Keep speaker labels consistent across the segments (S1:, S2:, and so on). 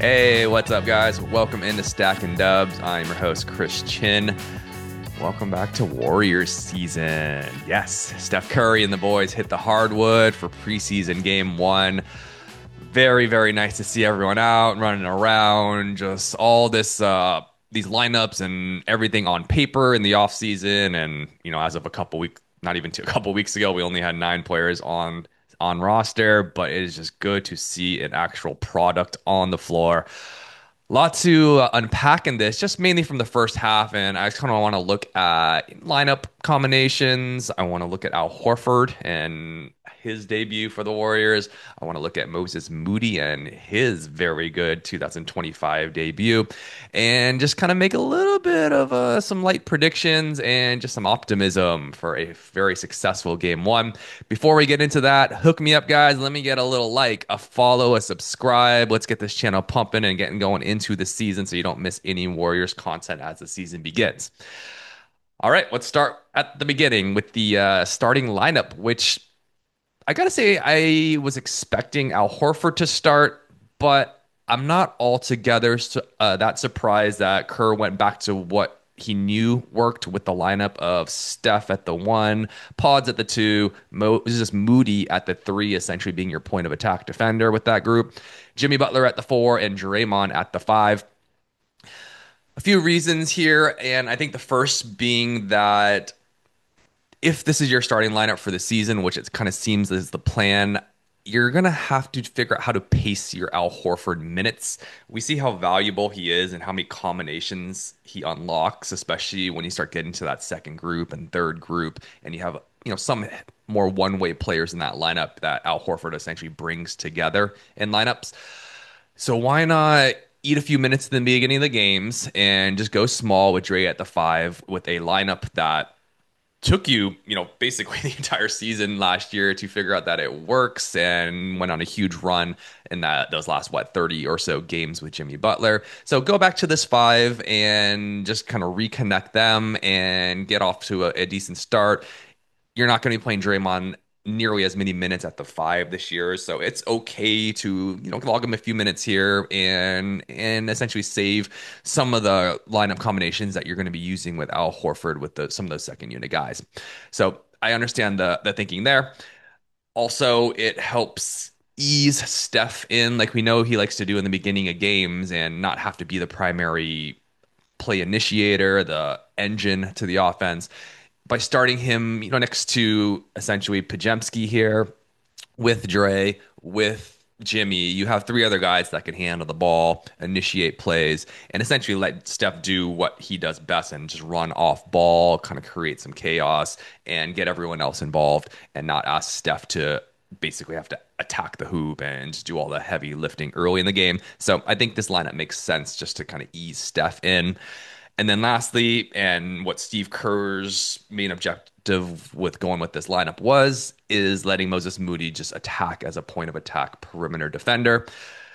S1: Hey, what's up, guys? Welcome into Stack and Dubs. I'm your host, Chris Chin. Welcome back to Warriors season. Yes, Steph Curry and the boys hit the hardwood for preseason game one. Very, very nice to see everyone out running around. Just all these lineups and everything on paper in the offseason. And, as of a couple weeks, not even a couple weeks ago, we only had 9 players on roster, but it is just good to see an actual product on the floor. Lot to unpack in this, just mainly from the first half, and I just kind of want to look at lineup combinations. I want to look at Al Horford and his debut for the Warriors. I want to look at Moses Moody and his very good 2025 debut, and just kind of make a little bit of some light predictions and just some optimism for a very successful game one. Before we get into that, hook me up, guys. Let me get a little like, a follow, a subscribe. Let's get this channel pumping and getting going into the season so you don't miss any Warriors content as the season begins. All right, let's start at the beginning with the starting lineup, which I gotta say, I was expecting Al Horford to start, but I'm not altogether that surprised that Kerr went back to what he knew worked with the lineup of Steph at the one, Pods at the two, Moses Moody at the three, essentially being your point of attack defender with that group, Jimmy Butler at the four, and Draymond at the five. A few reasons here, and I think the first being that if this is your starting lineup for the season, which it kind of seems is the plan, you're going to have to figure out how to pace your Al Horford minutes. We see how valuable he is and how many combinations he unlocks, especially when you start getting to that second group and third group, and you have some more one-way players in that lineup that Al Horford essentially brings together in lineups. So why not eat a few minutes at the beginning of the games and just go small with Dre at the five with a lineup that took you, basically the entire season last year to figure out that it works and went on a huge run in those last 30 or so games with Jimmy Butler. So go back to this five and just kind of reconnect them and get off to a decent start. You're not going to be playing Draymond nearly as many minutes at the five this year, so it's okay to log him a few minutes here and essentially save some of the lineup combinations that you're going to be using with Al Horford with some of those second unit guys. So I understand the thinking there. Also, it helps ease Steph in, like we know he likes to do in the beginning of games, and not have to be the primary play initiator, the engine to the offense by starting him, next to essentially Pajemski here with Dre, with Jimmy. You have three other guys that can handle the ball, initiate plays, and essentially let Steph do what he does best and just run off ball, kind of create some chaos and get everyone else involved and not ask Steph to basically have to attack the hoop and just do all the heavy lifting early in the game. So I think this lineup makes sense just to kind of ease Steph in. And then lastly, and what Steve Kerr's main objective with going with this lineup is letting Moses Moody just attack as a point of attack perimeter defender.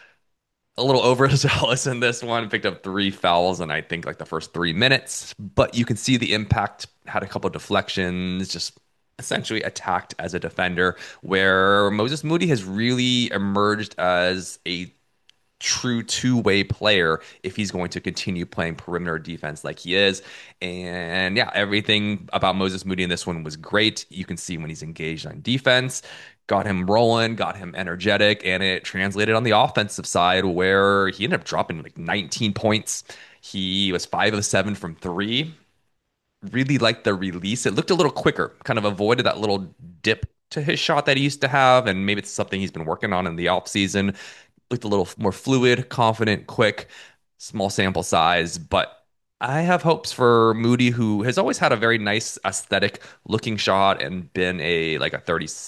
S1: A little overzealous in this one, picked up 3 fouls in I think like the first 3 minutes, but you can see the impact, had a couple of deflections, just essentially attacked as a defender, where Moses Moody has really emerged as a true two-way player if he's going to continue playing perimeter defense like he is. And yeah, everything about Moses Moody in this one was great. You can see when he's engaged on defense, got him rolling, got him energetic, and it translated on the offensive side where he ended up dropping like 19 points. He was 5 of 7 from three. Really liked the release. It looked a little quicker, kind of avoided that little dip to his shot that he used to have. And maybe it's something he's been working on in the offseason. Looked a little more fluid, confident, quick, small sample size. But I have hopes for Moody, who has always had a very nice aesthetic looking shot and been a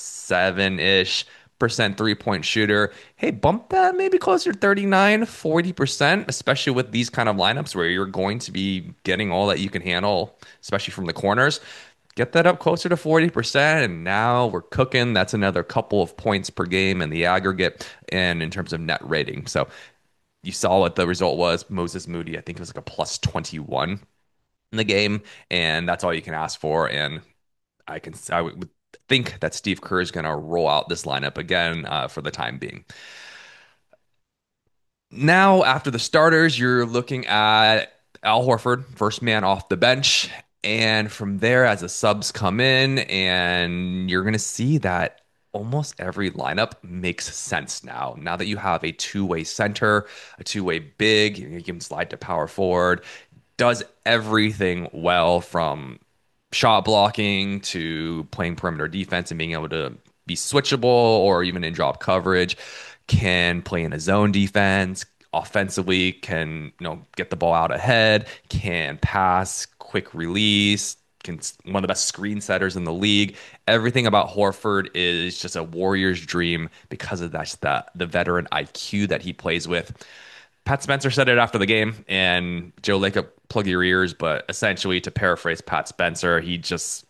S1: 37-ish% three-point shooter. Hey, bump that maybe closer to 39, 40%, especially with these kind of lineups where you're going to be getting all that you can handle, especially from the corners. Get that up closer to 40%, and now we're cooking. That's another couple of points per game in the aggregate and in terms of net rating. So you saw what the result was. Moses Moody, I think it was like a plus 21 in the game, and that's all you can ask for. And I would think that Steve Kerr is going to roll out this lineup again for the time being. Now, after the starters, you're looking at Al Horford, first man off the bench. And from there, as the subs come in, and you're going to see that almost every lineup makes sense now. Now that you have a two-way center, a two-way big, you can slide to power forward, does everything well from shot blocking to playing perimeter defense and being able to be switchable or even in drop coverage, can play in a zone defense, offensively can get the ball out ahead, can pass, quick release, can one of the best screen setters in the league. Everything about Horford is just a Warriors dream because of the veteran IQ that he plays with. Pat Spencer said it after the game, and Joe Lacob, plug your ears. But essentially, to paraphrase Pat Spencer, he just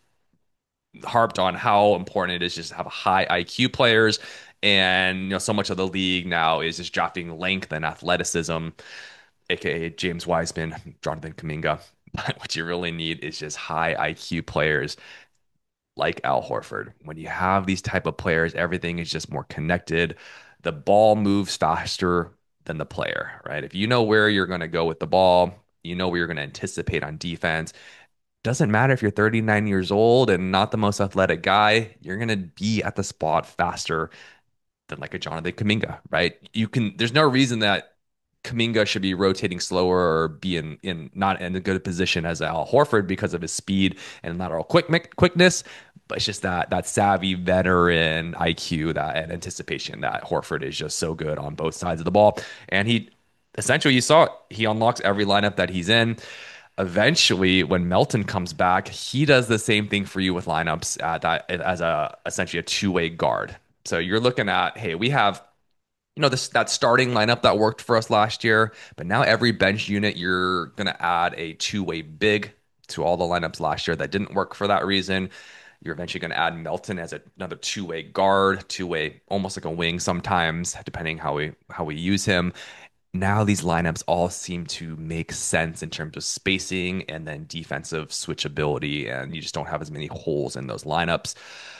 S1: harped on how important it is just to have high IQ players. And so much of the league now is just drafting length and athleticism, aka James Wiseman, Jonathan Kuminga. But what you really need is just high IQ players like Al Horford. When you have these type of players, everything is just more connected. The ball moves faster than the player, right? If you know where you're going to go with the ball, you know where you're going to anticipate on defense. Doesn't matter if you're 39 years old and not the most athletic guy, you're going to be at the spot faster than like a Jonathan Kuminga, right? There's no reason that Kuminga should be rotating slower or be in not in a good position as Al Horford because of his speed and lateral quickness. But it's just that savvy veteran IQ, that and anticipation that Horford is just so good on both sides of the ball. And he essentially, you saw it, he unlocks every lineup that he's in. Eventually, when Melton comes back, he does the same thing for you with lineups at that as a essentially a two-way guard. So you're looking at, hey, we have this that starting lineup that worked for us last year, but now every bench unit you're gonna add a two-way big to all the lineups last year that didn't work for that reason. You're eventually going to add Melton as another two-way guard, two-way, almost like a wing sometimes, depending how we use him. Now these lineups all seem to make sense in terms of spacing and then defensive switchability, and you just don't have as many holes in those lineups.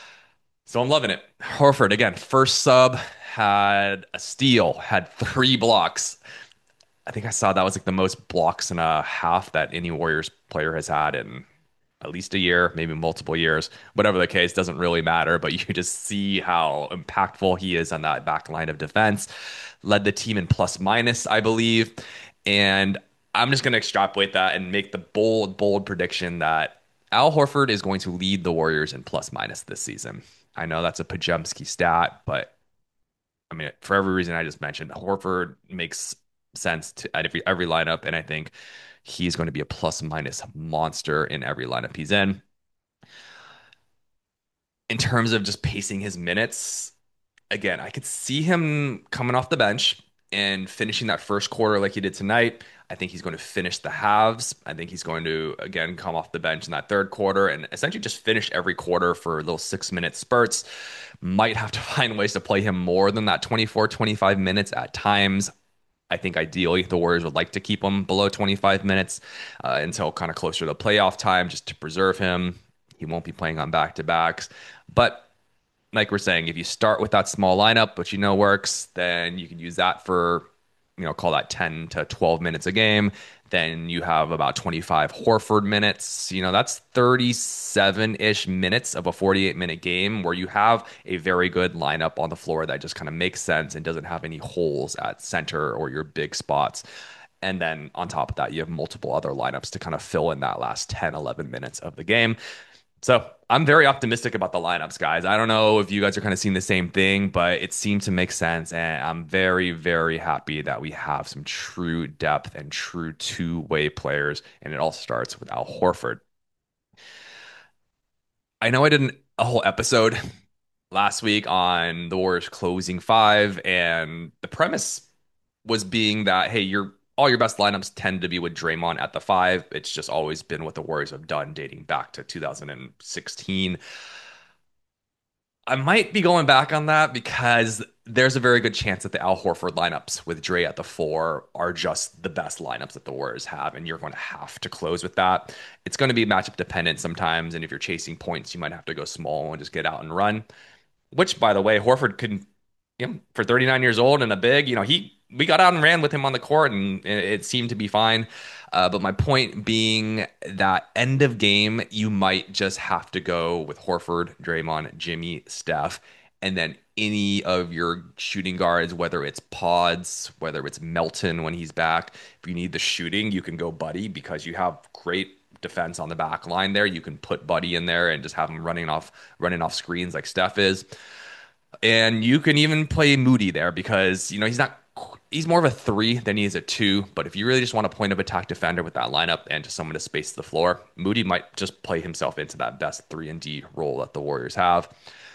S1: So I'm loving it. Horford, again, first sub, had a steal, had 3 blocks. I think I saw that was like the most blocks in a half that any Warriors player has had in at least a year, maybe multiple years. Whatever the case, doesn't really matter, but you just see how impactful he is on that back line of defense. Led the team in plus minus, I believe. And I'm just going to extrapolate that and make the bold, bold prediction that Al Horford is going to lead the Warriors in plus minus this season. I know that's a Pajemski stat, but I mean, for every reason I just mentioned, Horford makes sense at every lineup, and I think he's going to be a plus minus monster in every lineup he's in. In terms of just pacing his minutes, again, I could see him coming off the bench and finishing that first quarter like he did tonight. I think he's going to finish the halves. I think he's going to, again, come off the bench in that third quarter and essentially just finish every quarter for little 6 minute spurts. Might have to find ways to play him more than that 24, 25 minutes at times. I think ideally the Warriors would like to keep him below 25 minutes until kind of closer to playoff time just to preserve him. He won't be playing on back to backs. But like we're saying, if you start with that small lineup, which works, then you can use that for, call that 10 to 12 minutes a game. Then you have about 25 Horford minutes. That's 37-ish minutes of a 48-minute game where you have a very good lineup on the floor that just kind of makes sense and doesn't have any holes at center or your big spots. And then on top of that, you have multiple other lineups to kind of fill in that last 10, 11 minutes of the game. So I'm very optimistic about the lineups, guys. I don't know if you guys are kind of seeing the same thing, but it seemed to make sense. And I'm very, very happy that we have some true depth and true two-way players. And it all starts with Al Horford. I know I did a whole episode last week on the Warriors closing five, and the premise was being that, hey, all your best lineups tend to be with Draymond at the five. It's just always been what the Warriors have done dating back to 2016. I might be going back on that because there's a very good chance that the Al Horford lineups with Dre at the four are just the best lineups that the Warriors have, and you're going to have to close with that. It's going to be matchup dependent sometimes, and if you're chasing points, you might have to go small and just get out and run. Which, by the way, Horford can, for 39 years old and a big, we got out and ran with him on the court, and it seemed to be fine. But my point being that end of game, you might just have to go with Horford, Draymond, Jimmy, Steph, and then any of your shooting guards, whether it's Pods, whether it's Melton when he's back. If you need the shooting, you can go Buddy because you have great defense on the back line there. You can put Buddy in there and just have him running off screens like Steph is. And you can even play Moody there because, he's more of a three than he is a two. But if you really just want a point of attack defender with that lineup and just someone to space the floor, Moody might just play himself into that best 3 and D role that the Warriors have.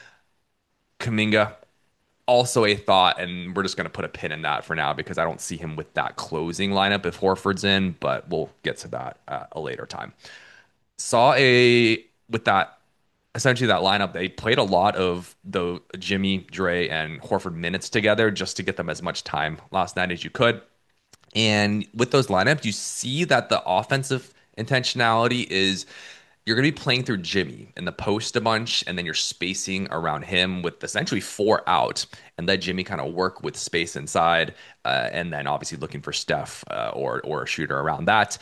S1: Kaminga, also a thought, and we're just going to put a pin in that for now because I don't see him with that closing lineup if Horford's in, but we'll get to that at a later time. Saw a with that essentially that lineup, they played a lot of the Jimmy, Dre, and Horford minutes together just to get them as much time last night as you could. And with those lineups, you see that the offensive intentionality is you're going to be playing through Jimmy in the post a bunch, and then you're spacing around him with essentially four out, and let Jimmy kind of work with space inside, and then obviously looking for Steph or a shooter around that.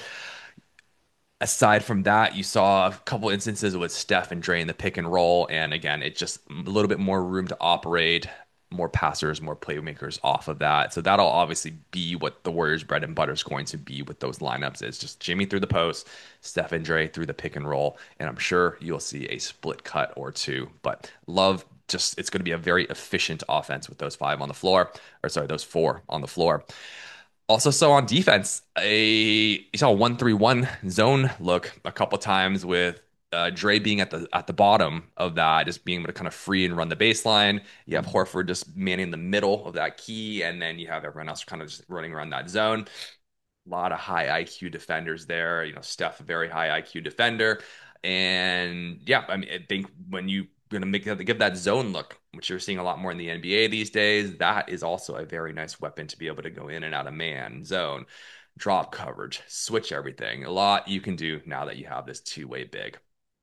S1: Aside from that, you saw a couple instances with Steph and Dre in the pick and roll, and again, it's just a little bit more room to operate, more passers, more playmakers off of that. So that'll obviously be what the Warriors' bread and butter is going to be with those lineups. Is just Jimmy through the post, Steph and Dre through the pick and roll, and I'm sure you'll see a split cut or two. But love just it's going to be a very efficient offense with those five on the floor, or sorry, those four on the floor. Also saw on defense you saw a 1-3-1 zone look a couple times with Dre being at the bottom of that, just being able to kind of free and run the baseline. You have Horford just manning the middle of that key, and then you have everyone else kind of just running around that zone. A lot of high IQ defenders there. Steph, a very high IQ defender. And yeah, I mean, I think when you going to give that zone look, which you're seeing a lot more in the NBA these days, that is also a very nice weapon to be able to go in and out of man, zone, drop coverage, switch everything. A lot you can do now that you have this two-way big.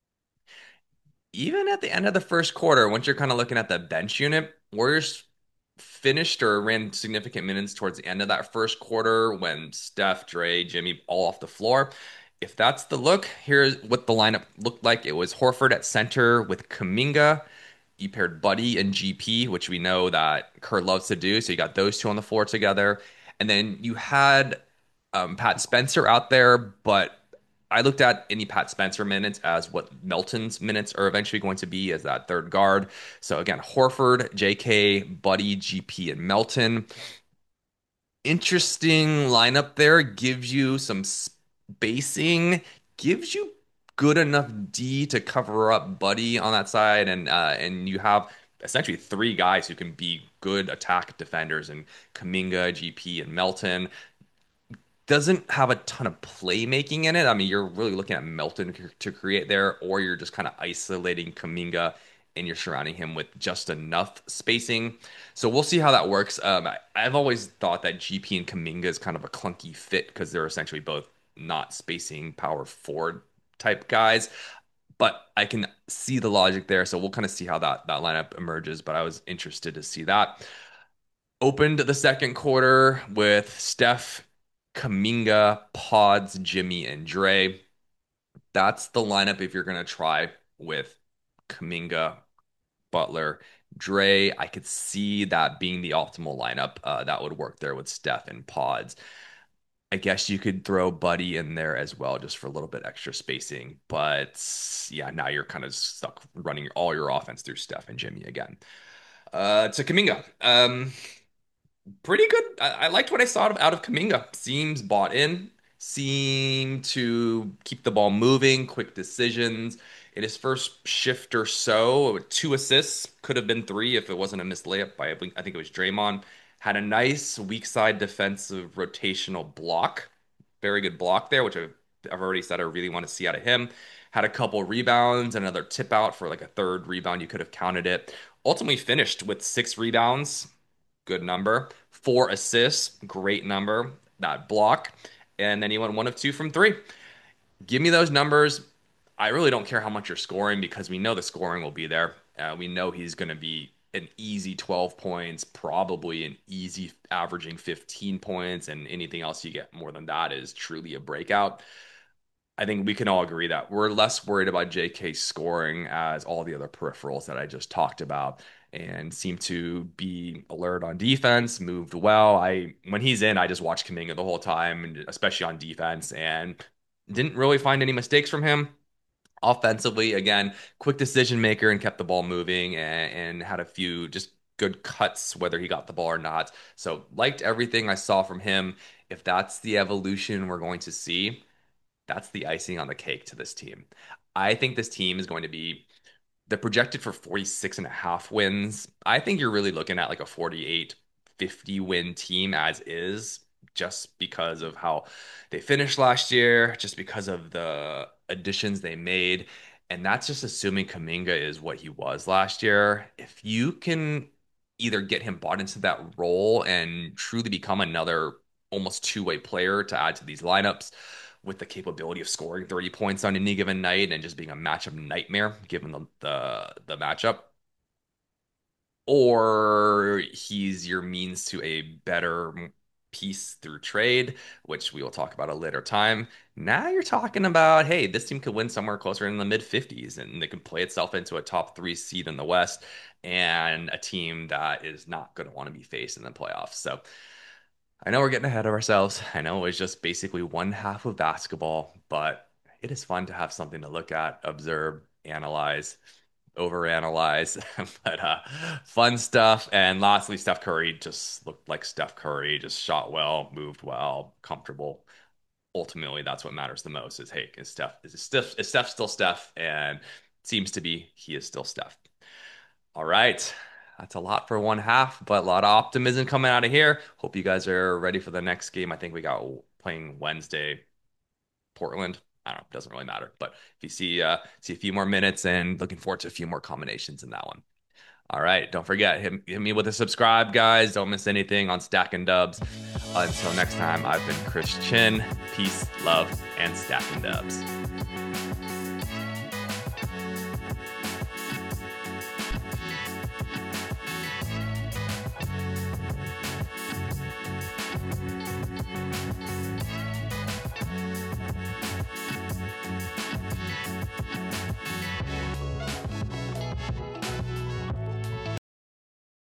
S1: Even at the end of the first quarter, once you're kind of looking at the bench unit, Warriors finished or ran significant minutes towards the end of that first quarter when Steph, Dre, Jimmy all off the floor. If that's the look, here's what the lineup looked like. It was Horford at center with Kaminga. You paired Buddy and GP, which we know that Kerr loves to do. So you got those two on the floor together. And then you had Pat Spencer out there, but I looked at any Pat Spencer minutes as what Melton's minutes are eventually going to be as that third guard. So again, Horford, JK, Buddy, GP, and Melton. Interesting lineup there. Gives you some spacing, gives you good enough D to cover up Buddy on that side, and you have essentially three guys who can be good attack defenders and Kaminga, GP, and Melton doesn't have a ton of playmaking in it. I mean, you're really looking at Melton to create there, or you're just kind of isolating Kaminga and you're surrounding him with just enough spacing. So we'll see how that works. I've always thought that GP and Kaminga is kind of a clunky fit because they're essentially both not spacing power forward type guys. But I can see the logic there. So we'll kind of see how that lineup emerges. But I was interested to see that. Opened the second quarter with Steph, Kaminga, Pods, Jimmy, and Dre. That's the lineup if you're going to try with Kaminga, Butler, Dre. I could see that being the optimal lineup. That would work there with Steph and Pods. I guess you could throw Buddy in there as well, just for a little bit extra spacing. But yeah, now you're kind of stuck running all your offense through Steph and Jimmy again. To Kaminga. Pretty good. I liked what I saw out of Kaminga. Seems bought in, seemed to keep the ball moving, quick decisions. In his first shift or so, two assists, could have been three if it wasn't a missed layup by, I think it was Draymond. Had a nice weak side defensive rotational block. Very good block there, which I've already said I really want to see out of him. Had a couple rebounds, another tip out for like a third rebound. You could have counted it. Ultimately finished with 6 rebounds, good number. 4 assists, great number. That block. And then he went 1 of 2 from three. Give me those numbers. I really don't care how much you're scoring because we know the scoring will be there. We know he's going to be an easy 12 points, probably an easy averaging 15 points, and anything else you get more than that is truly a breakout. I think we can all agree that we're less worried about JK scoring as all the other peripherals that I just talked about and seem to be alert on defense, moved well. I when he's in, I just watch Kuminga the whole time, and especially on defense, and didn't really find any mistakes from him. Offensively, again, quick decision maker and kept the ball moving and had a few just good cuts, whether he got the ball or not. So liked everything I saw from him. If that's the evolution we're going to see, that's the icing on the cake to this team. I think this team is going to be they're projected for 46 and a half wins. I think you're really looking at like a 48, 50 win team as is, just because of how they finished last year, just because of the additions they made. And that's just assuming Kaminga is what he was last year. If you can either get him bought into that role and truly become another almost two-way player to add to these lineups, with the capability of scoring 30 points on any given night and just being a matchup nightmare given the matchup, or he's your means to a better piece through trade, which we will talk about a later time. Now you're talking about, hey, this team could win somewhere closer in the mid 50s and it can play itself into a top three seed in the West and a team that is not going to want to be faced in the playoffs. So I know we're getting ahead of ourselves. I know it's just basically one half of basketball, but it is fun to have something to look at, observe, analyze, overanalyze. But fun stuff. And lastly, Steph Curry just looked like Steph Curry, just shot well, moved well, comfortable. Ultimately, that's what matters the most is, hey, is Steph still Steph? And it seems to be he is still Steph. All right. That's a lot for one half, but a lot of optimism coming out of here. Hope you guys are ready for the next game. I think we got playing Wednesday, Portland. I don't know, doesn't really matter. But if you see a few more minutes and looking forward to a few more combinations in that one. All right. Don't forget, hit me with a subscribe, guys. Don't miss anything on Stack and Dubs. Until next time, I've been Chris Chin. Peace, love, and Stack and Dubs.